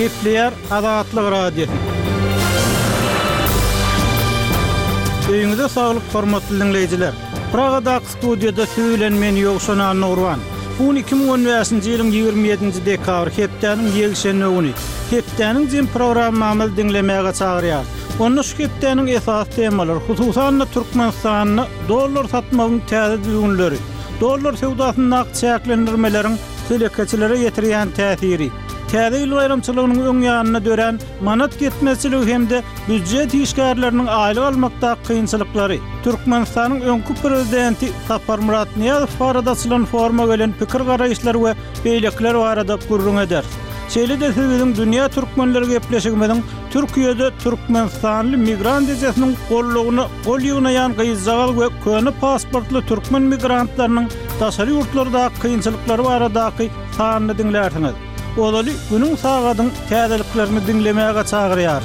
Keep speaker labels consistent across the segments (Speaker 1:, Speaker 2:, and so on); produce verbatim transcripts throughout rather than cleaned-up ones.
Speaker 1: Gepleyer Azatlyk Radio. Öýüňizde saglyk hormatly dinleýijiler. Pragadaky studiýada söylenmeni ýogşanan Nurwan. Bu iki ming on beşinji ýylyň ýygrimi ýedinji dekabr hepdeniň ýegşenine güni. Hepdeniň jem programmamy dinlemäge çagyrýar. Onu şu hepdeniň esas temalary, hususan Türkmenistanyny dollar satmagyň täze düýünleri, dollar sewdasyny nakçäklendirmeleriň telekeçilere ýetirýän täsiri, täze ýyl aýrymçylygynyň öň ýanyna dören manat getmezçiligi hemde büdjet işgärleriniň aýlyk almakda kynçylyklary, Türkmenistanyň öňkü prezidenti Sapar Murat Niýazow barada açylan forma gelen pikir garaýşlary we beýlekler barada gurrun eder. Şeýle-de siziň dünýä türkmenleri gepleşigimiň Türkiýede Türkmenistanly migrant ejesiniň gollugyny gol ýygnaýan gyýzagal we köne pasportly türkmen migrantlarynyň daşary ýurtlardaky kynçylyklary baradaky sanyny dinlersiňiz. Olaly günüň sagadyň täzeliklerini dinlemäge çagyrýar.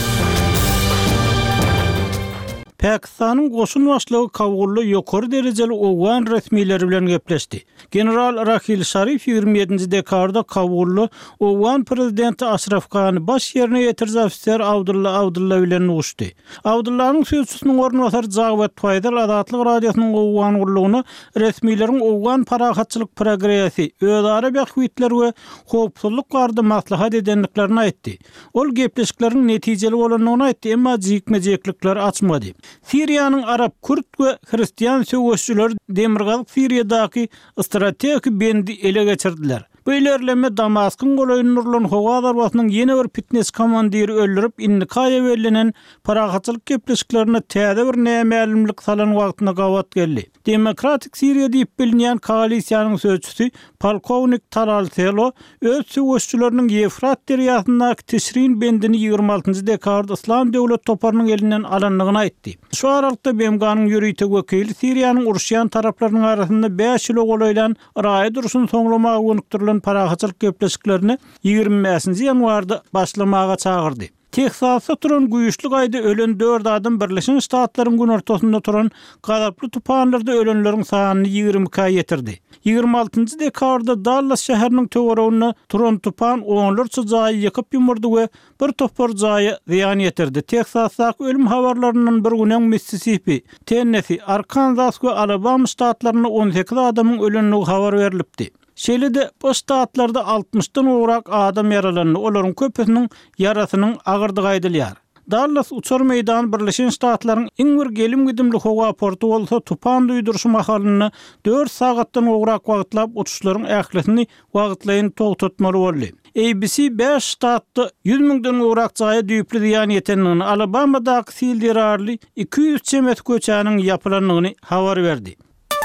Speaker 1: Pakistanyň goşun başlygy Kabulda ýokary derejeli Owgan resmiýetleri bilen gepleşdi. General Rahil Sharif ýygrimi ýedinji dekabrda Kabulda Owgan prezidenti Ashraf Ghany baş ýerine ýetirýän ofisier Abdulla Abdulla bilen uguşdy. Abdullanyň sözçüsiniň ornbasary Jagwat Faýdar Azatlyk radiosynyň Owgan gurulugyny resmiýetleriň Owgan parahatçylyk progresi, özara bähwitler we howpsuzlyk barada maslahat edenliklerini aýtdy. Ol gepleşikleriň netijeli bolanyny aýtdy, emma jikmejeklikler açmady. Siriýanyň Arab, Kürt we Hristiýan söwüşçüler Demirgazyk Siriýadaky strategik bendi ele geçirdiler. Bu ilerleme Damaskyn golaýyny Nurlan Howa darbasynyň ýene bir fitness komandiri öldürip indikaýa berlenen parahatçylyk gepleşiklerine täze bir nämälimlik salan wagtyna gawat geldi. Demokratik Siriýa diýip bilinýän koalisiýanyň sözçüsü polkownik Taral Selo öz söwüşçüleriniň Ýefrat deriýasyndaky Teşrin bendini ýygrimi altynjy dekabrda Islam döwlet toparynyň elinden alanlygyny aýtdy. Şu aralykda B M G'nyň ýürüýte wekili Siriýanyň uruşýan taraplarynyň arasynda beş ýyl golaýlan raýy duruşyny soňlamagy önükdirilen parahatçylyk gepleşiklerini ýygrimi beşinji ýanwarda başlamaga çagyrdy. Teksasda turan güýçli gaýda ölen dört adam Birleşen Ştatlaryň gün ortasynda turan gadaply tupanlarda ölenleriň sanyny ýygrimikä ýetirdi. ýygrimi altynjy dekabrda Dallas şäheriniň töweregiне turan tupan onlarça jaýy ýykyp ýumurdy we bir topar jaýy ziýan ýetirdi. Teksasdaky ölüm habarlarynyň bir günen Mississippi, Tennessee, Arkansas we Alabama ştatlaryna on sekiz adamyň ölenligi habar berilipdi. Şeýle-de bu ştatlarda altmışdan ugrak adam yaralandy. Olaryň köpüsiniň yarasynyň agyrdygy aýdylýar. Dallas uçar meýdany Birleşen Ştatlaryň iň bir gelim gidimli howa portu bolsa tupan duýdurşy mahalyny dört sagatdan ugrak wagtlap uçuşlaryň ählesini wagtlaýyn togtatmaly boldy. A B C beş ştatda ýüz miňden ugrak jaýy düýpli ziýan ýetenligini, Alabamadaky sildirarly iki yüz çemet köçäniň ýapylanlygyny habar berdi.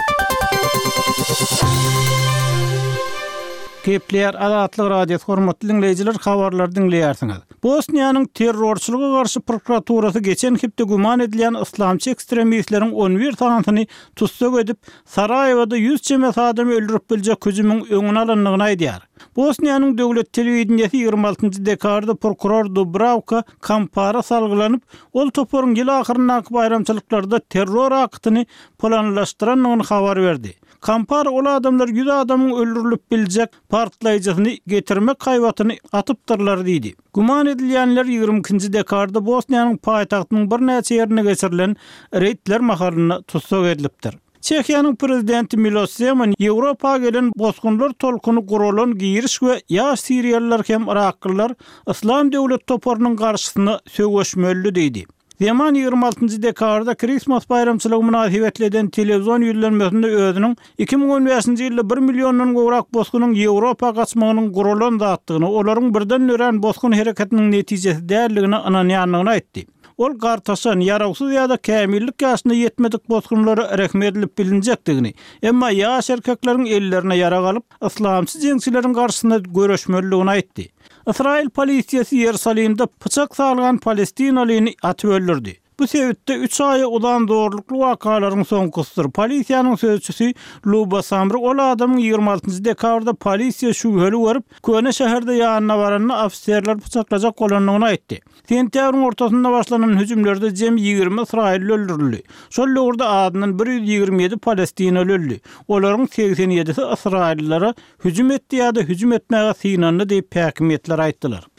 Speaker 1: Gepleyer Azatlyk radiosyny hormatly dinleýijiler, habarlar dinleýärsiňiz. Bosniýanyň terrorçylyga garşy prokuraturasy geçen hepde guman edilýän islamçy ekstremistleriň on bir tanasyny tutsak edip Saraýewada yüz çemet adamy öldürip biljek hüjümüň öňüne alanlygyny aýdýar. Bosniýanyň döwlet telewizionyasy ýygrimi altynjy dekabrda prokuror Dubravka Kampara salgylanyp, ol toparyň ýyl ahyryna bayramçylyklarda terror aktyny planlaşdyranyny habar berdi. Kampara ol adamlar yüz adamyň öldürilip biljek partlaýjysyny getirmek haýwatyny atypdyrlar diýdi. Guman edilýänler ýygrimi ikinji dekabrda Bosniýanyň paýtagtynyň bir näçe ýerine geçirilen reýtler mahalyna tutsak edilipdir. Çekiýanyň prezidenti Miloš Zeman Ýewropa gelen bosgunlar tolkuny gurulan giriş we ýaş Siriýalılar hem Iraklylar Islam döwlet toparynyň garşysyna söwüşmeli diýdi. Zeman ýygrimi altynjy dekabrda Christmas bayramçylygy münasibetli eden telewizyon ýüzlenmesinde özüniň iki ming on beşinji ýylda bir milyondan gowrak bosgunyň Ýewropa gaçmagynyň gurulan zatdygyny, olaryň birden nören bosgun hereketiniň netijesi däldigini ananýanlygyny aýtdy. Ol gartaşan ýaragsız ýa-da kämillik ýaşyna ýetmedik bosgunlary rehmetli bilinjekdigini, emma ýaş erkekleriň ellerine ýara galyp islamçy jeňçileriň garşysynda göreşmeligini aýtdy. İsrail polisiýasy Ýerusalimde pyçak salgan Palestinalyny atyp öldürdi. Bu sebäpde üç aýy udan zorlukly wakalaryň soňkusydyr. Polisiýanyň sözçüsü Luba Samry ol adamyň ýygrimi altynjy dekabrda polisiýa şübheli görüp, köne şäherde ýanyna baranyny ofisierler pyçaklajak bolanlygyny aýtdy. Sentýabryň ortasynda başlanan hüjümlerde jem ýygrimi İsrailli öldürildi. Şol ýurda adynyň bir yüz ýygrimi ýedi Palestinali öldü. Olaryň seksen ýedisi İsraillilere hüjüm etdi ýa-da hüjüm etmäge synandy diýip häkimetler aýtdylar.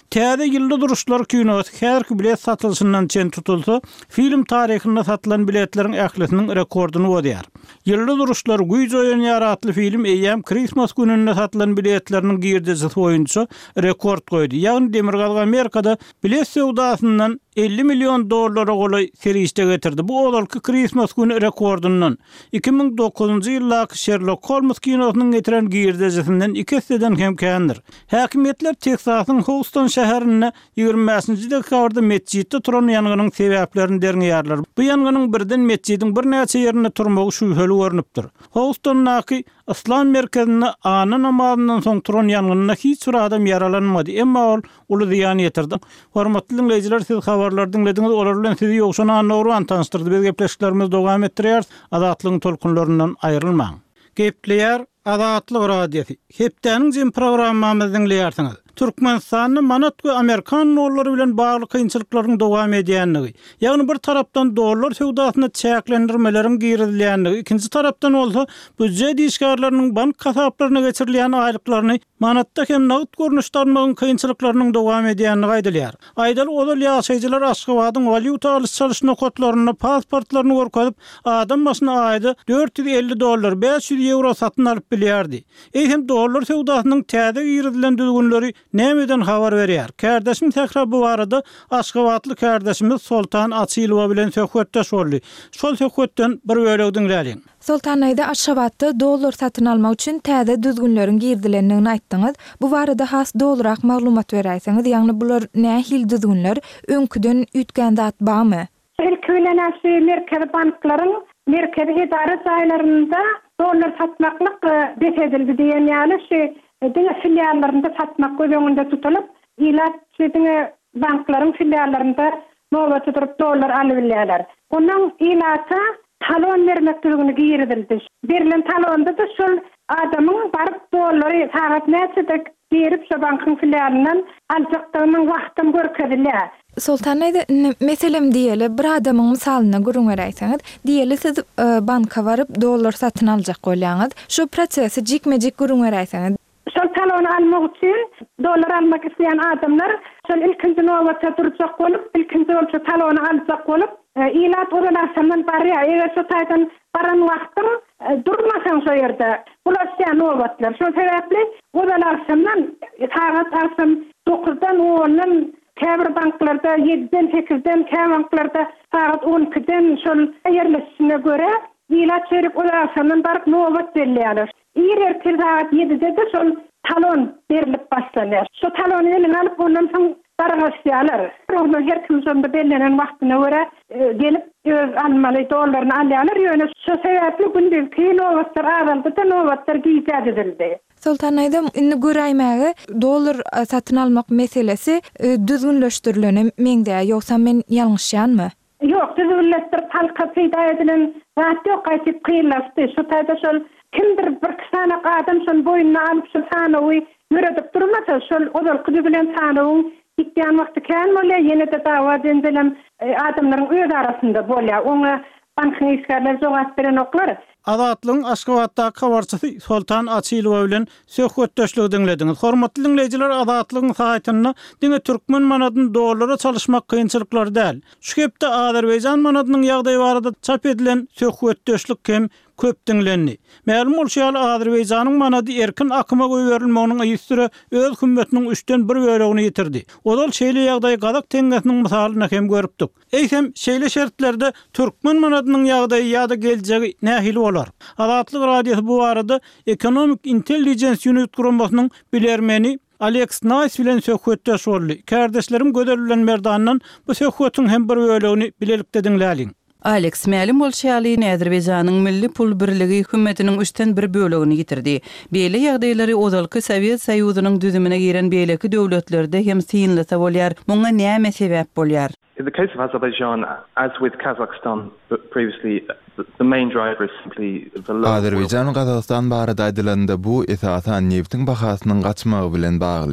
Speaker 1: Täze ýylda duruşlar kinosu häzirki bilet satylşyndan çen tutulsa, film tarihinde satylan biletlerin ählisiniň rekordunu bodýar. Ýylda duruşlar Güýz oýany adly film eýýäm Christmas gününe satylan biletleriniň girdisi boýunça rekord goýdy. Ýagny Demirgal Amerikada bilet sowdasyndan elli milyon dollara golay serişde getirdi. Bu olalky Christmas günü rekordundan iki ming dokuzunjy ýyllaky Sherlock Holmes kinosynyň getiren girdisinden iki hisseden hem kändir. Häkimetler Texasyň Houston şäherine ýygrimi beşinji dekabrda mesjidde turan ýanganyň sebäplerini derňýärler. Bu ýanganyň birden mesjidiň bir näçe ýerine turmagy şüpheli görnüpdir. Houston'naky İslam merkezine ana namazından soň turan ýanganyna hiç bir adam ýaralanmady. Emma ol uly ziýan ýetirdi. Hormatly dinleýijiler, siz habarlar dinlediňiz, olar bilen sizi ýokşana nowran tanıştyrdy. Biz gepleşiklerimiz dowam etdirýär. Adatlygyň tolkunlaryndan aýrylmaň. Gepleýär Adatlyk radiosi. Hepdeniň jym programmamyzy dinleýärsiňiz. Türkmenistanyň manatly Amerikan dollary bilen bagly kynçylyklaryň dowam edýänligi. Ýagny bir tarapdan dollar sowdasyna çäklendirmelerin girilýänligi, ikinji tarapdan bolsa büdjet işgärleriniň bank kasaplaryna geçirilýän aýlyklaryny manatda hem nagd görnüşde almagyň kynçylyklarynyň dowam edýänligi aýdylýar. Aýdal olal ýaşaýjylar Aşgabatyň valyuta alış-salyşyna kotlaryny, pasportlaryny görkezip, adam başyna aýda dört yüz elli dollar, beş yüz euro satyn alyp bilýärdi. Eýsem dollar sowdasynyň täze girilen düzgünleri nämeden habar berýär? Kardeşim tekrar bu arada Aşgabatly kardeşimiz Sultan Açylowa bilen söhbetdeş boldy. Şol söhbetden bir bölegi dinläýin.
Speaker 2: Sultan aýda Aşgabatda dollar satyn almak üçin täze düzgünleriň girdilerini aýtdyňyz. Bu barada has dolrak maglumat berýärsiňiz, ýagny bular nähil düzgünler, öňküden ütgän zat barmy?
Speaker 3: Ilk öňe merkez banklaryň merkez idare saýlarynda dollar satmaklyk besedildi diýen ýaly şu diňe filiallarynda satmak göýüňde tutulup, ilat diňe banklaryň filiallarynda nowatda durup dollar alybilýärler. Onuň ilata talon vermek düzgüni giridildi. Berilen talonda da şol adamyň baryp dollary sagat näçe berip şu bankyň filialyndan aljakdygynyň wagtyn görkezilýär.
Speaker 2: Sultan aýda meselem diýeli bir adamyň misalyna görüň beräýsiňiz. Diýeli siz banka baryp dollar satyn aljak bolýaňyz. Şu prosesi jikme-jik görüň beräýsiňiz.
Speaker 3: Şol talony almak üçin dollar almak isleýän adamlar şol ilkinji nowatda durjak bolup, ilkinji bolsa talony aljak bolup, ilat oralardan barýar. Eger şu taýdan baran wagtym durmasaň şo ýerde, bular şeýle nowatlar. Şol sebäpli oralardan sagat asym dokuzdan ondan käbir banklarda yediden sekizden, käbir banklarda sagat on ikiden şol ýerleşişine göre ilat çeyrek oralardan baryp nowat berilýär. Ýer sagat yedide de şol talon berilip başlanýar. Şu talony eline alyp ondan soň bargaşýarlar. Onu her kim sonda belirlenen wagtyna göre gelip öz almaly dollaryny alýarlar. Ýöne şu sebäpli gündüki nowatlar araldy da nowatlar giýip edildi.
Speaker 2: Sultan aýdam indi göräýmäge dollar satyn almak meselesi düzgünleşdirilene meňde ýoksa men ýalňyşýanmy?
Speaker 3: Ýok, düzgünleşdirip halka peýda edilen zat ýok, gaýtyp kynlaşdy. Şu taýda şol kimdir bir kisanak adam şol boýuna alyp şol sanawy ýöredip durmasa şol odal kudy bilen sanawy gitýän wagty kän bolýar, ýene de dawa edilen adamlaryň öz arasynda bolýar. Oňa bankyň işgärler jogap beren oklar.
Speaker 1: Adatlyň Aşgabatda habarçysy Sultan Açylowa bilen söhbetdeşlik dinlediňiz. Hormatly dinleýijiler, Adatlyň saýtyna diňe türkmen manadyny dollara çalyşmak kynçylyklar däl. Şu hepde Azerbaýjan manadynyň ýagdaýy barada çap edilen söhbetdeşlik hem köp dinlendi. Ma'lum bolşýar Azerbaýjanyň manady erkin akyma goýberilmeginiň ýüzüre öz hümmetiniň üçden bir bölegini ýitirdi. Odal şeýle ýagdaýy gadak teňgesiniň misalyna hem görüpdik. Eýsem şeýle şertlerde türkmen manadynyň ýagdaýy ýa-da geljegi nähili bolar. Adatlyk radiosu bu arada Economic Intelligence Unit guramasynyň bilermeni Alex Nice bilen söhbetdeş boldy. Kardeşlerim göderilen merdandan bu söhbetiň hem bir bölegini bilelikde dinläliň.
Speaker 4: Alex ma'lum bolşýaly Azerbaýjanyň milli pul birligi hükümetiniň üçten bir bölegini ýitirdi. Beýle ýagdaýlary ozalky Sowet Soýuzynyň düzümine giren beýleki döwletlerde hem synlasa bolýar. Muňa näme sebäp bolýar?
Speaker 5: In the case of Azerbaijan, as with Kazakhstan previously, the main driver is simply the low.
Speaker 6: Azerbaýjan Kazakhstan barada aýdylanda bu esasan neftiň bahasynyň gaçmagy bilen bagly.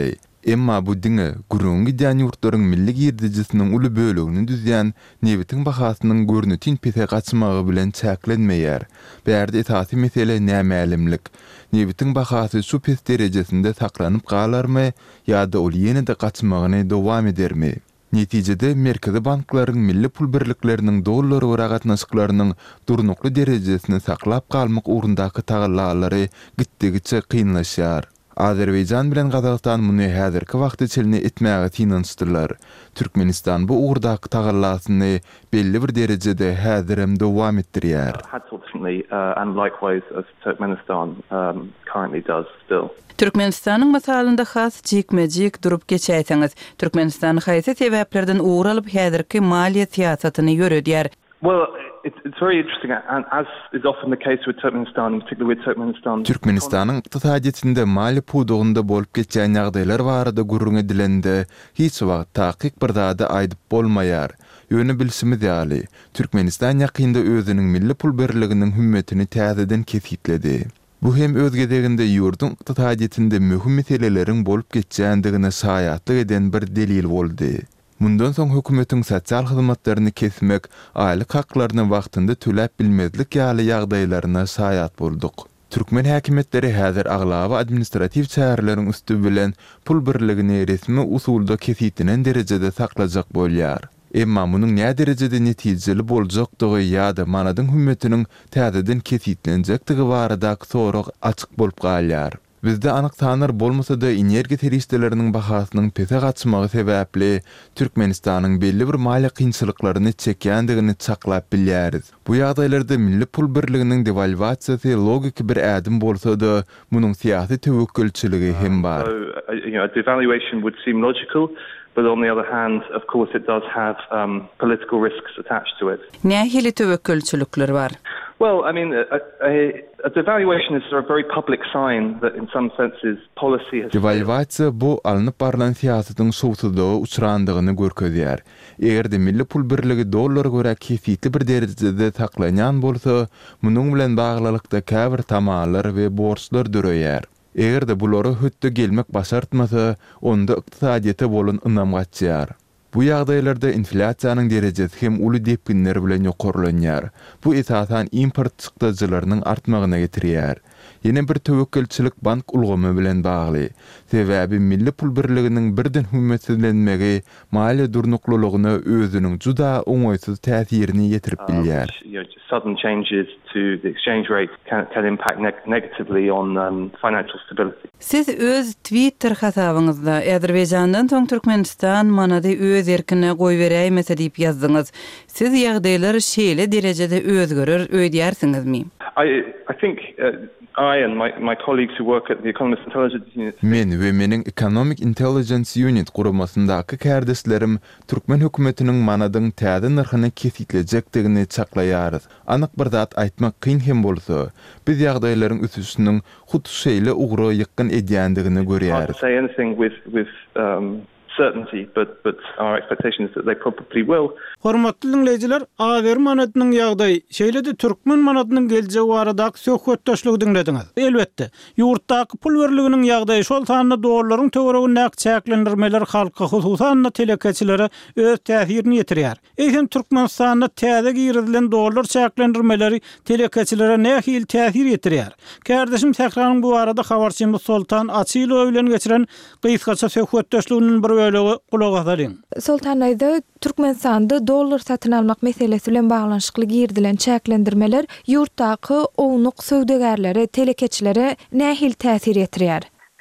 Speaker 6: Emma bu diňe gurrun gidýän ýurtlaryň milli girdijisiniň uly bölegini düzýän nebitin bahasynyň görnütin pete gaçmagy bilen çäklenmeýär. Bärde esasy mesele nämälimlik. Nebitin bahasy şu pes derejesinde saklanyp galarmy ýa-da ol ýene-de gaçmagyny dowam edermi? Netijede merkezi banklaryň milli pul birlikleriniň dollar we gatnaşyklarynyň durnukly derejesini saklap galmak ugrundaky tagallalary gitdigiçe kynlaşýar. Azerbaycan bilen Gazagystan muny häzirki wagtda çelini etmäge tinançdyrlar. Türkmenistan bu ugrundaky tagallasyny belli bir derejede häzirem dowam etdirýär.
Speaker 5: Unfortunately, uh, and likewise as Turkmenistan um, currently does still.
Speaker 4: Türkmenistanyň masalynda has jikmejik durup geçäýsiňiz. Türkmenistan haýsy sebäplerden ugur alyp häzirki maliýe siýasatyny ýöredýär.
Speaker 5: Well, it's, it's very interesting, and as is often the case with Turkmenistan, in particular with Turkmenistan.
Speaker 6: Türkmenistanyň iqtisadiyetinde mali pudugunda bolup geçen ýagdaýlar barada gurrun edilende hiç wagt takyk bir zada aýdyp bolmaýar. Ýöne bilsimiz ýaly, Türkmenistan ýakynda özüniň milli pul birliginiň hümmetini täzeden kesitledi. Bu hem özgedeginde ýurdun iqtisadiyetinde möhüm meseleleriň bolup geçýändigine saýatlyk eden bir delil boldy. Mundan soň hökümetiň sosial hyzmatlaryny kesmek, aýlyk haklaryny wagtynda töläp bilmezlik ýaly ýagdaýlaryna saýat bolduk. Türkmen häkimetleri häzir aglaby administrativ çärelerin üstü bilen pul birligini resmi usulda kesitinen derejede saklajak bolýar. Emma munyň näme derejede netijeli boljakdygy ýa-da manadyň hümmetiniň täzeden kesitlenjekdigi barada sorag açyk bolup galýar. Bizde anyk tanır bolmasa da energiýa terişdeleriniň bahasynyň pese gaçmagy sebäpli Türkmenistanyň belli bir mali kynçylyklaryny çekýändigini çaklap bilýäris. Bu ýagdaýlarda milli pul birliginiň devalwasiýasy logik bir ädim bolsa da munyň syýasy tewekkülçiligi hem bar.
Speaker 5: So, uh, you know, a devaluation would seem logical, but on the other hand, of course, it does have um, political risks attached to it.
Speaker 4: Nähili tewekkülçilikler bar?
Speaker 5: Well, I mean, a, a, a devaluation is a very public sign that in some senses policy has...
Speaker 6: Devalwasiýa bu alınıp barılan siýasatyň şowsuzlygy uçrandygyny görkezýär. Egerde milli pul birligi dollar görä kesitli bir derejede saklanýan bolsa, munyň bilen baglylykda käbir tamallar we borçlar döreýär. Egerde bulary hötde gelmek başartmasa, onda iqtisadiyete bolan ynam gaçýar. Bu ýagdaýlarda inflasiýanyň derejesi hem uly depkinler bilen ýokarlanýar. Bu esasan import çykdyjylarynyň artmagyna getirýär. Ýene bir tewekkülçilik bank ulgamy bilen bagly. Sebäbi milli pul birliginiň birden hümmetlenmegi maliýe durnuklulygyna özüniň juda oňaýsız täsirini ýetirip bilýär.
Speaker 5: Sudden changes to the exchange rate can, can impact neg- negatively on um, financial stability.
Speaker 4: Siz öz Twitter hasabyňyzda Azerbaycandan soň Türkmenistan manady öz erkine goýberýärmese diýip ýazdyňyz. Siz ýagdaýlar şeýle derejede özgerer öýdýärsiňizmi?
Speaker 5: I I think uh, I and my my colleagues who work at the Economist Intelligence Unit.
Speaker 6: Men we meniň Economic Intelligence Unit guramasyndaky kärdeslerim Türkmen hökümetiniň manadyň täze narhyny kesitlejekdigini çaklaýarys. Anyk bir zat aýtmak kyn hem bolsa, biz ýagdaýlaryň üstüsiniň hut şeýle ugry ýykyn edýändigini görýäris.
Speaker 5: Say anything with with um, certainty, but but our expectation is that they probably will.
Speaker 1: Hormatly dinleyijiler, Azer manatynyň ýagdaýy, şeýle-de Türkmen manatynyň geljegi baradaky söhbetdeşligi dinlediňiz. Elbetde, ýurtdaky pul birliginiň ýagdaýy şol sanyny dollaryň töweregini näk çäklendirmeler halka hususan telekeçilere öz täsirini ýetirýär. Eýsem Türkmenistanda täze girilen dollar çäklendirmeleri telekeçilere nähil täsir ýetirýär. Kardeşim tekraryn bu arada habarçymyz Sultan Açylow bilen geçiren gysgaça söhbetdeşliginiň bir bölegi kulak asalyň.
Speaker 2: Sultan aýdy, Türkmenistanda dollar satyn almak meselesi bilen baglanşykly girdilen çäklendirmeler ýurtdaky ownuk söwdegärlere, telekeçilere nähil täsir ýetirýär?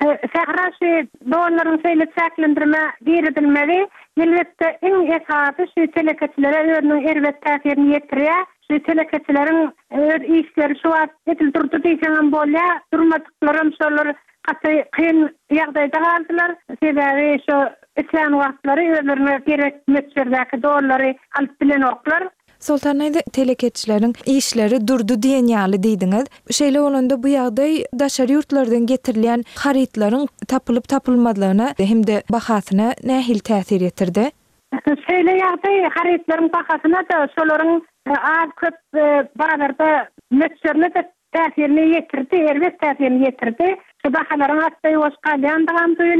Speaker 3: Sehraşy dollaryň söýle çäklendirme girdilmeli. Elbetde en esasy şu telekeçilere özüniň erwet täsirini ýetirýär. Şu telekeçileriň öz işleri şu wagt etil durdy diýsen bolýar, durmadyklaryň şolar Hatta kyn ýagdaýda galdylar. Sebäbi şu islan wagtlary özlerine gerek meçherdäki dollary alyp bilen oklar.
Speaker 2: Sultan aýdy, telekeçileriň işleri durdu diýen ýaly diýdiňiz. Şeýle bolanda bu ýagdaý daşary ýurtlardan getirilýän harytlaryň tapylyp tapylmadygyna hemde bahasyna nähil täsir ýetirdi?
Speaker 3: Şeýle ýagdaý harytlaryň bahasyna da şolaryň az köp barada meçherne de täsirini ýetirdi, elbet täsirini ýetirdi. Şu bahalaryň atdy oşgalýandygam duýulýar.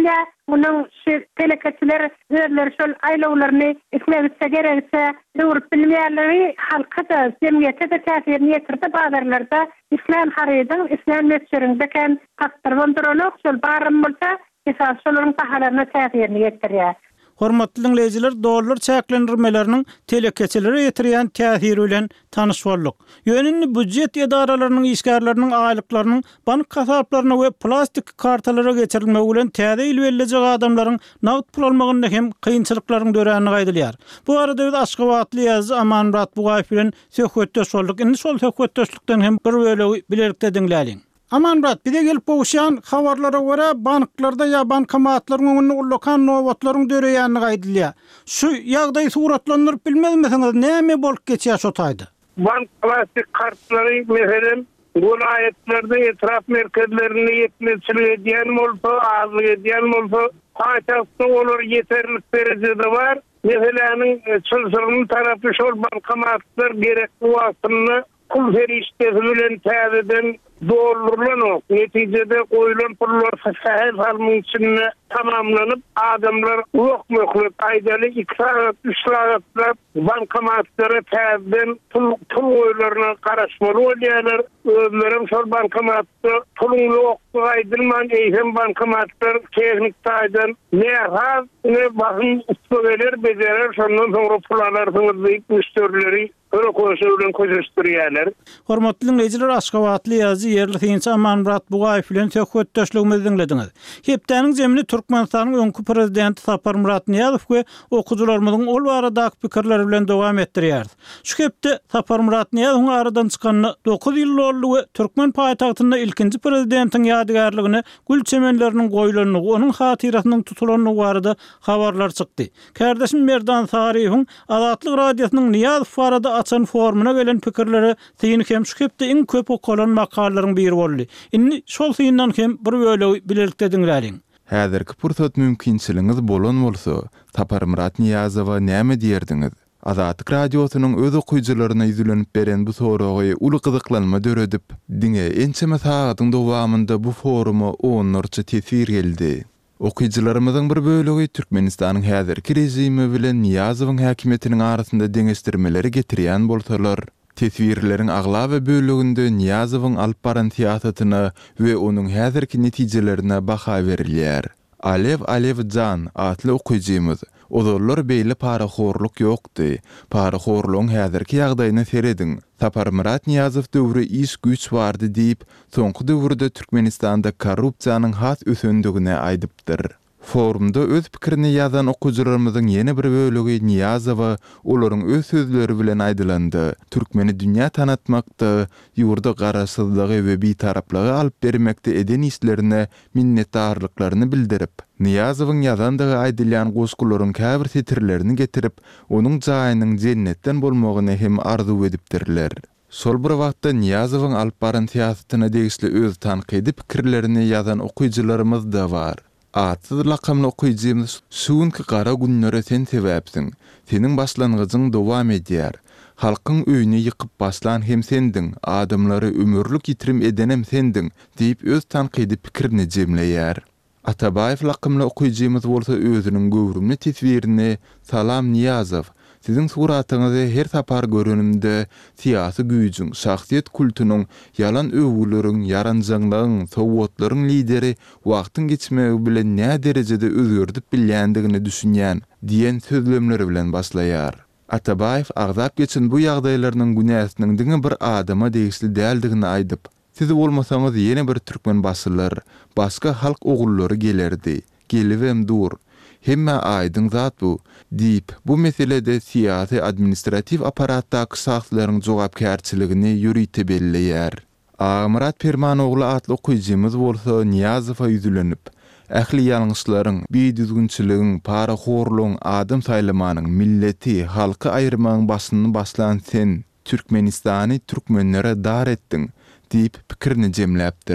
Speaker 3: Bunun şu telekeçiler özleri şol aylawlaryny isläwse gerekse döwürüp bilmeýärleri halka da cemiyete de täsirini ýetirdi. Bazarlarda İslam harydyň İslam mesçerindeken taktyrwandyrlyk şol barym bolsa esas şolaryň bahalaryna täsirini ýetirýär.
Speaker 1: Hormatly dinleyijiler, dollar çäklendirmeleriniň telekeçelere ýetirýän täsiri bilen tanyş boldyk. Ýönelik büdjet edaralarynyň işgärleriniň aýlyklarynyň bank hasaplaryna we plastik kartalara geçirilmegi bilen täze ilwellecek adamlaryň nagd pul almagynda hem kynçylyklaryň döräni gaýdylýar. Bu arada biz Aşgabatly ýazy Amanmurat Bugaýew bilen söhbetdeş boldyk. Indi şol söhbetdeşlikden hem bir bölegi bilerikde dinläliň. Amanmurat, bir de gelip boğuşan habarlara göre banklarda ya bankomatların önüne lokan nowatlaryň döreýäni gaýdylýar. Şu ýagdaý suratlandyryp bilmezmisiniz, näme bolup geçýär şo taýda?
Speaker 7: Bank plastik kartları meselen vilayetlerde etraf merkezlerine yetmezçilik edýän bolsa, azlyk edýän bolsa, haýtasda olar yeterlik derejede var. Meselenin çylsygynyň tarapy şol bankomatlar gerekli wagtyny pul feriştesi bilen täzeden doldurulanyp, netijede goýulan pullar sahel halmyň içinde tamamlanyp, adamlar wagt möhlet aýdaly iki saat, üç saatlar bankomatlara täzeden pul goýularyna garaşmaly bolýarlar. Özlerim şol bankomatda puluň wagty aýdylman, eýsem bankomatlar tehnik taýdan nähaz ne bahyn üstügeler bejerer, şondan soňra pullar diýip müşterileri öyle koşulan koşuşturýarlar.
Speaker 1: Hormatly dinleyijiler, Aşgabatly ýazy ýerli synçy Amanmurat Bugaýew bilen söhbetdeşligimizi dinlediňiz. Hepdeniň jemini Türkmenistanyň öňkü prezidenti Saparmurat Niýazow we okuwçylarymyzyň ol baradaky pikirleri bilen dowam etdirýär. Şu hepde Saparmurat Niýazowyň aradan çykanyny dokuz ýyl boldy we Türkmen paýtagtynda ilkinji prezidentiň ýadygarlygyny gül çemenleriniň goýulanyny, onuň hatyrasynyň tutulanyny barada habarlar çykdy. Kardeşim Merdan Sariýewiň Azatlyk radiosynyň Niýazow barada açan formuna gelen pikirleri syny hem şu hepde iň köp okulan makalalaryň biri boldy. Indi şol syndan hem bir bölegi bilerikde dinläliň.
Speaker 6: Häzirki pursat mümkinçiligiňiz bolan bolsa, Saparmurat Niýazowa näme diýerdiňiz? Azatlyk radiosynyň öz okuyjylaryna ýüzlenip beren bu soragy uly gyzyklanma döredip, diňe ençeme sagatyň dowamında bu foruma onlarça tesir geldi. Okuyjylarymyzyň bir bölegi Türkmenistanyň häzirki rejimi bilen Niýazowyň häkimetiniň arasynda deňestirmeleri getirýän bolsalar, tesvirleriň agla we bölегinde Niýazowyň alyp baran siýasatyna we onuň häzirki netijelerine baha berilýär. Alev Alevjan atly okuyjymyz, odollar beýle paraxorluk ýokdy. Paraxorlugyň häzirki ýagdaýyny serediň. Saparmurat Niýazow döwri iş güç bardy diýip, soňky döwürde Türkmenistanda korrupsiýanyň has ösendігine aýdypdyr. Forumda öz pikirini ýazan okuwçylarymyzyň ýene bir bölegi Niýazowa olaryň öz sözleri bilen aýdylandy. Türkmeni dünýä tanatmakda, ýurda garaşsyzlygy we bitaraplygy alyp bermekde eden işlerine minnetdarlyklaryny bildirip, Niýazowyň ýazandygy aýdylýan goşgularyň käbir setirlerini getirip, onuň jaýynyň jennetden bolmagyny hem arzu edipdirler. Sol bir wagtda Niýazowyň alyp baran siýasatyna degisli öz tanqidi pikirlerini ýazan okuyjylarymyz da bar. Atsız lakamly okuyjymyz suwunky gara günnere sen sebäpsiň. Seniň başlangyjyň dowam edýär. Halkyň öýüni ýykyp başlan hem sendiň, adamlary ömürlük ýitirim edenem sendiň diýip öz tanqidi pikirini jemleýär. Atabaýew lakamly okuyjymyz bolsa özüniň göwrümli tesvirini Salam Niýazow, siziň suratyňyzy her sapar görünümde siýasy güýjüň, şahsiýet kultunyň, yalan öwgülerin, yaranjaňlygyň, sowatlaryň lideri wagtyň geçmegi bilen nä derejede özgördüp bilýändigini düşünýän diýen sözlemleri bilen başlaýar. Atabaýew agzap geçen bu ýagdaýlarynyň günäsiniň diňe bir adama degisli däldigini aýdyp, siz bolmasaňyz ýene bir türkmen başylar, başga halk ogullary gelerdi. Gelibem dur. Hemme aýdyň zat bu, diýip bu meselede siýasy administrativ aparatdaky şahslaryň jogapkärçiligini ýürüýte belleýär. Amurat Permanoglu atly okuyjymyz bolsa Niýazowa ýüzlenip, ähli ýalňyşlaryň, beýdüzgünçiligiň, paraxorlugyň, adam saýlamanyň, milleti, halky aýyrmagyň başyny baslan sen Türkmenistany türkmenlere dar etdiň diýip pikirini jemläpdir.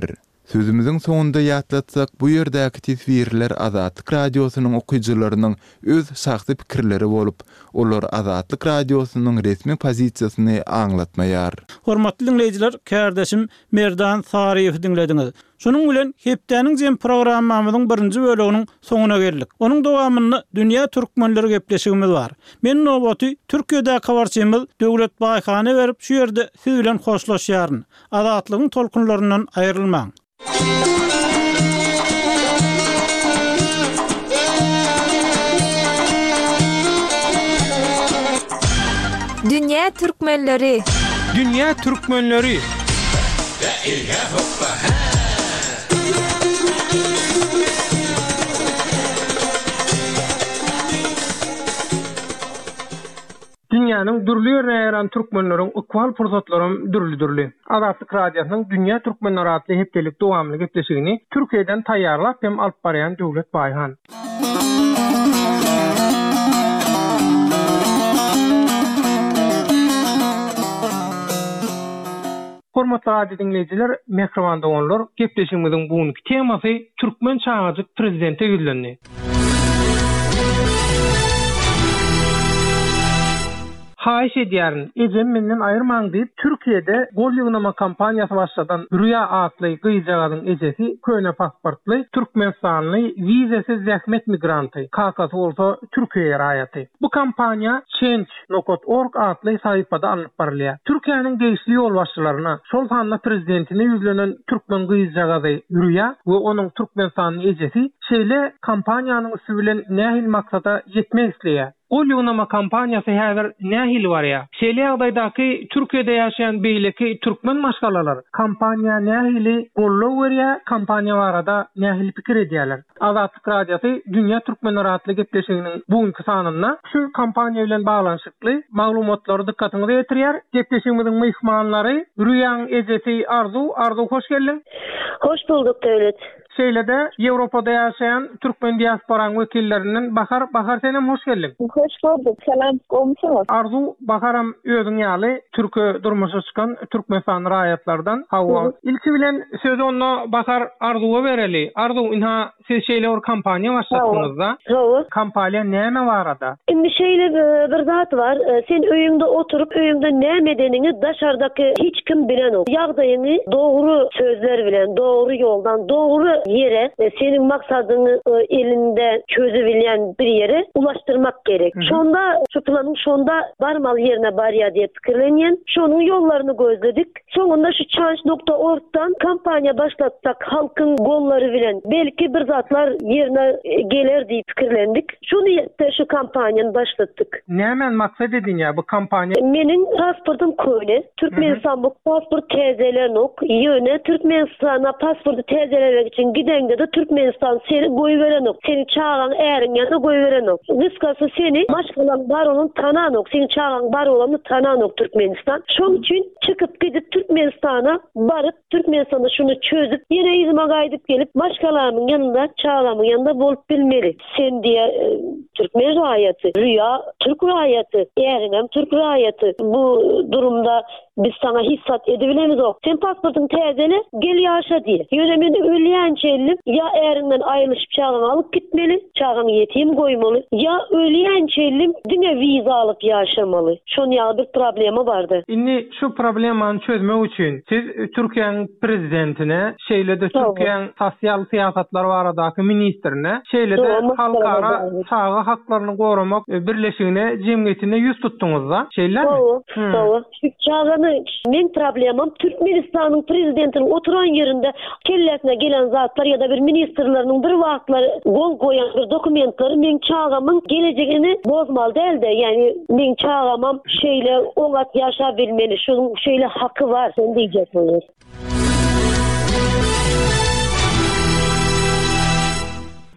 Speaker 6: Sözümüzün soňunda ýatlatsak, bu ýerdäki tesbirler Azatlyk radiosynyň okuyjylarynyň öz şahsy pikirleri bolup, olar Azatlyk radiosynyň resmi pozisiýasyny aňlatmaýar.
Speaker 1: Hormatly dinleýijiler, kärdeşim Merdan Sariýew dinlediňiz. Şunun bilen hepdeniň jem programmamyzyň birinji böleginiň soňuna geldik. Onuň dowamyny dünýä türkmenleri gepleşigimiz bar. Men nobaty Türkiýede kabarçymyz Döwlet Baýhany berip şu ýerde siz bilen hoşlaşýaryn. Azatlygyň tolkunlaryndan aýrylmaň.
Speaker 2: Dünya türkmenleri.
Speaker 1: Dünya türkmenleri.
Speaker 8: Dünýäniň dürli ýerine ýaran türkmenleriň ukwal fursatlaryň dürli-dürli. Azatlyk radiosynyň Dünýä türkmenleri adly hepdelik dowamly gepleşigini Türkiýeden taýýarlap hem alyp barýan Döwlet Baýhan. Hormatly radio dinleýijiler, mikrofon doganlar, gepleşigimiziň bugünkü temasy Türkmen çağajyk prezidente güzlendi. Haýyş edýärin, ejem menden aýyrmaň diýip Türkiýede gol ýygnama kampaniýasy başladan Rüýa adly gyýjagadyň ejesi köne pasportly Türkmenistanly wizasiz zähmet migranty, kakasy bolsa Türkiýeге raýaty. Bu kampaniýa change nokta org adly saýpada alınıp barylýar. Türkiýanyň geýşli ýolbaşçylaryna şol sanly prezidentine ýüzlenen türkmen gyýjagady Rüýa we onuň Türkmenistanly ejesi şeýle kampaniýanyň üstü bilen nähil maksada ýetmek isleýär. Gol ýygnama kampaniýasy häzir nähil barýar. Şeýle ýagdaýdaky Türkiýede ýaşaýan beýleki türkmen maşgalalar kampaniýa nähili gollaw berýär, kampaniýa barada nähil pikir edýärler. Azatlyk radiosy Dünýä türkmenleri adly gepleşiginiň bugünkü sanynda şu kampaniýa bilen baglanşykly maglumatlary dikkatiňize ýetirýär. Gepleşigimiziň mehmanlary Rüýaň ejesi Arzu, Arzu hoş geldin.
Speaker 9: Hoş bulduk Döwlet.
Speaker 8: Şeýlede Ýewropada ýaşaýan türkmen diasporaň wekillerinden Bahar, Bahar senem hoş geldin.
Speaker 9: Hoş bulduk. Selam, komşumuz.
Speaker 8: Arzu, Baharam özüň ýaly türkü durmuşa çykan Türkmenistan raýatlardan Hawwa. Ilki bilen sözü onda Bahar Arzuwa bereli. Arzu, inha siz şeýle bir kampaniýa başlatdyňyzda.
Speaker 9: Hawa.
Speaker 8: Kampaniýa näme barada?
Speaker 9: Indi şeýle bir zat var. Sen öýüňde oturup öýüňde näme denini daşardaky hiç kim bilen ok. Ýagdaýyny dogry sözler bilen, dogry ýoldan, dogry yere, senin maksadyny elinde çözebilen bir yere ulaştırmak gerek. Hı-hı. Şonda şu planın şonda barmal yerine barya diye fikirlenýän. Şonun yollarını gözledik. Sonunda şu change nokta org'dan kampanya başlatsak halkın gollary bilen belki bir zatlar yerine geler diye fikirlendik. Şunu ýetdi şu kampanyany başlattık.
Speaker 8: Nämen maksat edin ya bu kampanya?
Speaker 9: Menin pasportum köne. Türkmenistan bu pasport tezelen ok. Ýöne Türkmenistan'a pasportu tezelemek için gidende de Türkmenistan seni goýberen ok. Seni çağıran äriň ýa-da goýberen ok. Kıskası seni maşgalan bar olan tanan ok. Seni çağıran bar olanı tanan ok Türkmenistan. Şoň üçin çıkıp gidip Türkmenistan'a barıp Türkmenistan'da şunu çözüp yine izime gaýdyp gelip maşgalarymyň ýanynda, çağıramyň ýanynda bolup bilmeli. Sen diye e, Türkmen raýaty, Rüýa Türk raýaty, äriňem Türk raýaty. Bu durumda biz sana hissat edebilemiz ok. Sen pasportun tezele gel ýaşa diye. Ýönemen ölýänçelim ya äriňden aýrylyşyp çağan alyp gitmeli, çağan ýetim goýmaly. Ya ölýänçelim diňe wiza alyp ýaşamaly. Şoň ýaly bir problema bardy.
Speaker 8: Indi şu problemany çözmek üçin siz Türkiýanyň prezidentine, şeýle de Türkiýanyň sosial syýasatlar baradaky ministrine, şeýle de halkara çağı haklaryny goramak birleşigine, jemgyýetine ýüz tutduňyzda, şeýlelermi?
Speaker 9: Doğru. Şu çağany men problemam Türkmenistanyň prezidentiniň oturan ýerinde kellesine gelen zatlar ya da bir ministrleriň bir wagtlary gol goýan bir dokumentlary men çağamyň gelejegini bozmaly däldi. Yani men çağamam şeýle oňat ýaşa bilmeli. Şonuň şeýle haky var sen diýjekler.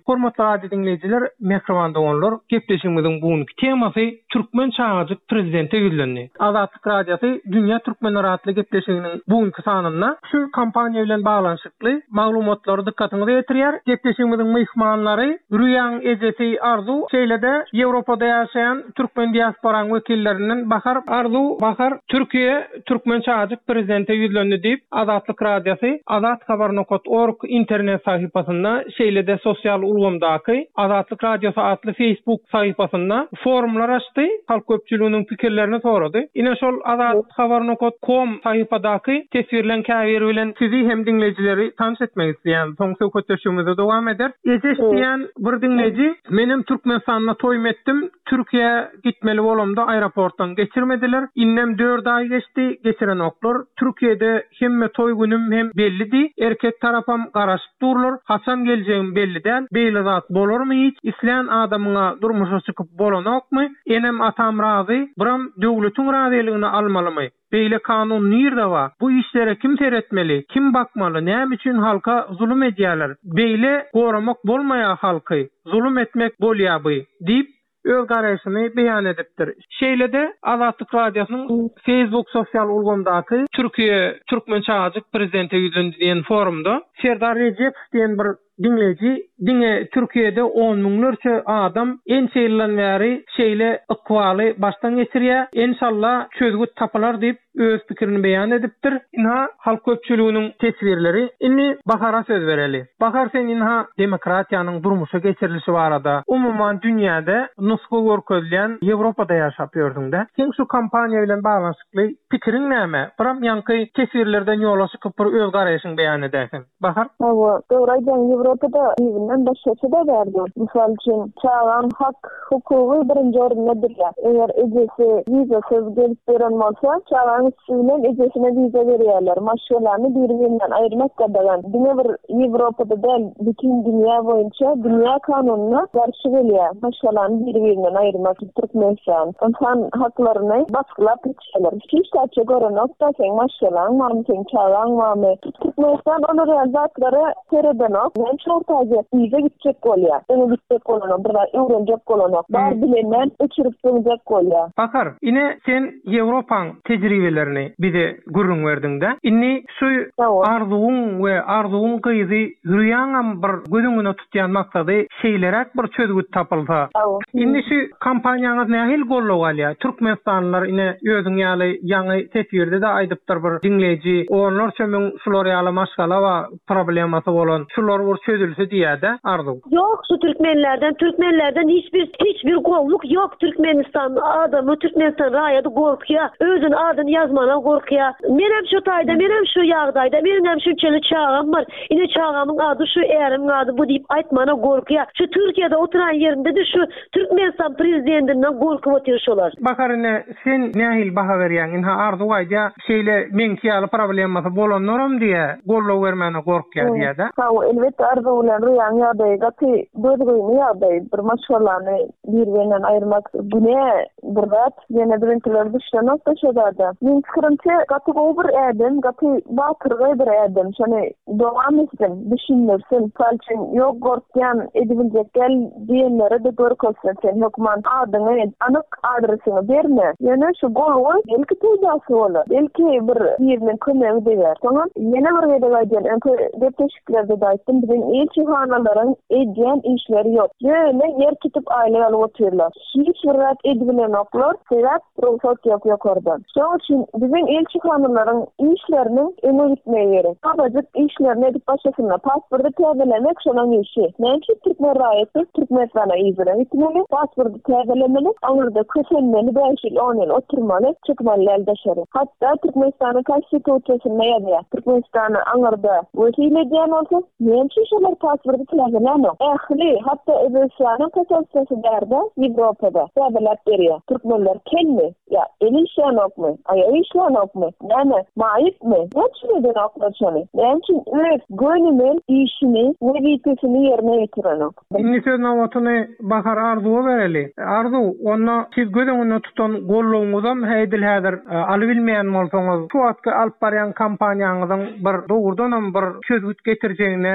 Speaker 8: Hormatly radio dinleyijiler, mehrwan doganlar, gepleşigimiziň bugünkü temasy Türkmen çağajyk prezidente ýüzlendi. Azatlyk radiosu Dünya Türkmenler adly gepleşiginiň bugünkü sanyna şu kampaniýa bilen baglanşykly maglumatlary dikkatyňyzy ýetirýär. Gepleşigimiziň mehmanlary Rüýan ejesi Arzu, şeýlede Ýewropada ýaşaýan Türkmen diasporaň wekillerinden Bahar Arzu, Bahar Türkiýe Türkmen çağajyk prezidente ýüzlendi diýip Azatlyk radiosu azat habar nokta org internet sahypasynda şeýlede sosial ulgamdaky Azatlyk radiosu adly Facebook sahypasynda forumlar açdy, halk köpçülüğiniň pikirlerini sorady. Ine şol azat habar nokta com sahypadaky tesvirlen käbir bilen sizi hem dinleyijileri tanış etmek isleýän soň söhbetleşigimize dowam eder. Ejes diýen bir dinleyici, menim Türkmenistanyna toýum etdim, Türkiýe gitmeli bolamda aeroportdan geçirmediler. Innem dört ay geçti, geçiren oklar. Türkiýede hemme toy günüm hem bellidi. Erkek tarapam garaşyp durlar. Haçan geljeğim belli däl. Beýle zat bolarmy hiç? İsleýän adamyňa durmuşa çykyp bolanokmy? Enem atam razy, biram döwletiň razylygyny almalymy? Beýle kanun nirde wa? Bu işlere kim seretmeli? Kim bakmaly? Näme üçin halka zulüm edýärler? Beýle goramak bolmaýan halky zulüm etmek bolýarby diýip öz garaşyny beýan edipdir. Şeýlede Azatlyk radiosynyň Facebook sosial ulgamdaky Türkiýe Türkmen çağajyk prezidente ýüzlendi diýen forumda Serdar Recep diýen bir dinleyici, dine Türkiýede on miňlerçe adam en şeýlen bäri şeýle ykwaly başdan geçirýär. İnşallah çözgüt tapylar diýip öz pikirini beýan edipdir. Inha halk köpçülüğiniň tesvirleri. Inni Bahara söz bereli. Bahar, sen inha demokratiýanyň durmuşa geçirilişi barada umumyň dünýäde nusga görkezlen Ýewropada ýaşap ýördiň-de. Sen şu kampaniýa bilen baglanşykly pikirin näme? Biram ýanky tesvirlerden ýola çykyp bir öz garaşyny beýan edersin. Bahar?
Speaker 10: Hawa, döwraýan Ýewropada ýygynyň başgaça da berdi. Misal üçin, çağan hak hukugy birinji orunda durýar. Eger ejesi wiza söz gelip beren bolsa, çağan üstünden ejesine wiza berýärler. Maşgulany bir-birinden aýyrmak gadagan. Dine bir Ýewropada däl, bütün dünýä boýunça dünýä kanunyna garşy gelýär. Maşgulany bir-birinden aýyrmak Türkmenistan insan haklaryny baskylap geçýärler. Hiç taçy görenokda sen maşgulan, many sen çağan many. Türkmenistan onury zatlary seredenok. Şortaje iýe gitjek bolýar. Ene gitjek bolanok, bir öwrenjek bolanok. Bar bilenden öçürüp dönjek bolýar.
Speaker 8: Bakar, ine sen Ýewropaň tejribelerini bize gurrun berdiň-de. Inni şu arzuwuň we arzuwuň gyzy Rüýaňam bir gözüňe tutýan maksady şeýlerek bir çözgüt tapylsa. Inni şu kampaniýaňyz nähil gollap alýar? Türkmenistanlylar ine özüň ýaly ýaňy tesvirde de aýdypdyr bir dinleýiji. Onlar çömüň şular ýaly maşgala we problemasy bolan şular çözülse diýär-de Arzu.
Speaker 9: Yok, şu Türkmenlerden, Türkmenlerden hiçbir hiçbir golluk yok. Türkmenistan adamı, Türkmenistan raýady gorkýar. Özün adyny ýazmadan gorkýar. Menem şu taýda, menem şu ýagdaýda, menem şunçaly çağam bar. Ine çağamyň ady şu, ärim ady bu diýip aýtmana gorkýar. Şu Türkiýede oturan yerinde de şu Türkmenistan prezidentinden gorkup oturýarlar.
Speaker 8: Bakarine, sen nähil baha berýän? Inha Arzu aýdýa, şeýle meňkiýaly problemasy bolanlaram diýe gollap bermäne gorkýar diýär-de.
Speaker 10: Ha, elbetde Arzu bilen Rüýan ýagdaýy gaty döwrüňi ýagdaýy bir maşgalany bir-birinden aýyrmak güne bir zat ýene birinkiler düşen noktaşada. Men pikirimçe gaty bir ädem, gaty batyrgy bir ädem. Şony dowam etsin, düşünürsin. Falçyn ýok gorkýan edibiljek gel diýenlere de görkezsen sen höküman adyny, anyk adresyny berme. Ýene şu golwy belki täzesi bolar. Belki bir ýerden kömegi diýer. Soňra ýene bir ýerde gaýdan enke depteşiklerde de aýtdym, bizim elçihanalaryň edýän işleri ýok. Ýöne ýer kitip aýly alyp oturýarlar. Hiç bir rat edibilen oklar, sebäp ruhsat ýok ýokardan. Şoň üçin bizim elçihanalaryň işleriniň öňe gitmegi gerek. Tabadyk işlerini edip başlasyna pasporty täzelemek şonuň işi. Näçe Türkmen raýaty Türkmenistana ýygyran gitmeli, pasporty täzelemeli, alyrda kösenmeli, beş ýyl on ýyl oturmaly, çykmaly eldeşeri. Hatda Türkmenistanyň konstitusiýasyna ýazýar. Türkmenistany aňyrda wekil edýän bolsa, näçe şolar pasporty täzelemeli. Ähli, hatda Özbekistanyň konstitusiýasy berde Ýewropada täzelep berýär. Türkmenler kelmi? Ya, elişanokmy? Aýa işlanokmy? Näme? Maýypmy? Näçe eden oklar şony? Näçe öz gönümen işini, wezipesini ýerine ýetirenok.
Speaker 8: Inni söz nawatyny Bahar Arzuwa bereli. Arzu, onda siz gözüňizde tutan gollawyňyzam heýdil häzir aly bilmeýän bolsaňyz, şu wagtky alyp barýan kampaniýaňyzyň bir dogurdanam bir çözgüt getirjegine ynam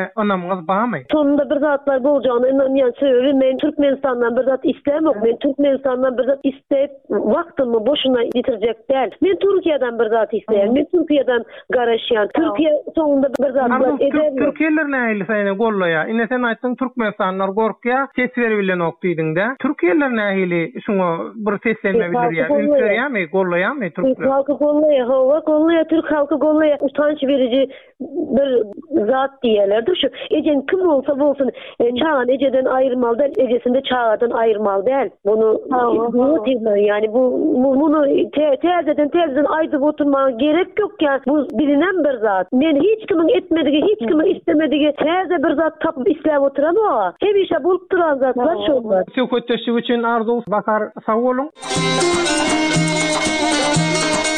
Speaker 8: ýaşaýanyňyz bahamy.
Speaker 9: Sonunda bir zatlar boljagyny inanýan söýler. Men Türkmenistandan bir zat islemok. Men Türkmenistandan bir zat istep wagtymy boşuna ýitirjek däl. Men Türkiýeden bir zat isleýän. Men Türkiýeden garaşýan. Türkiýe sonunda bir zatlar eder.
Speaker 8: Türkiýeler nähili seni gollaýa? Ine sen aýtdyň Türkmenistanlar gorkya ses beribilen okdydyň-da. Türkiýeler nähili şoňa bir seslenme bildirýär. Ülkerýärmi, gollaýarmy Türkler?
Speaker 9: Halky gollaýar, hawa gollaýar, Türk halky gollaýar. Utanç berici bir zat diýerlerdir. Şu ejen kim bolsa bolsun, çağan ejeden aýyrmaly däl, ejesinde çağadan aýyrmaly däl. Bunu diýler, yani bu bunu täzeden täzeden aýdyp oturmagy gerek ýok ya. Bu bilinen bir zat. Men hiç kimin etmedigi, hiç kimin istemedigi täze bir zat tapyp isläp oturan o. Hemişe bolup duran zatlar şollar.
Speaker 8: Söhbetleşik üçin arzu bakar sag bolun.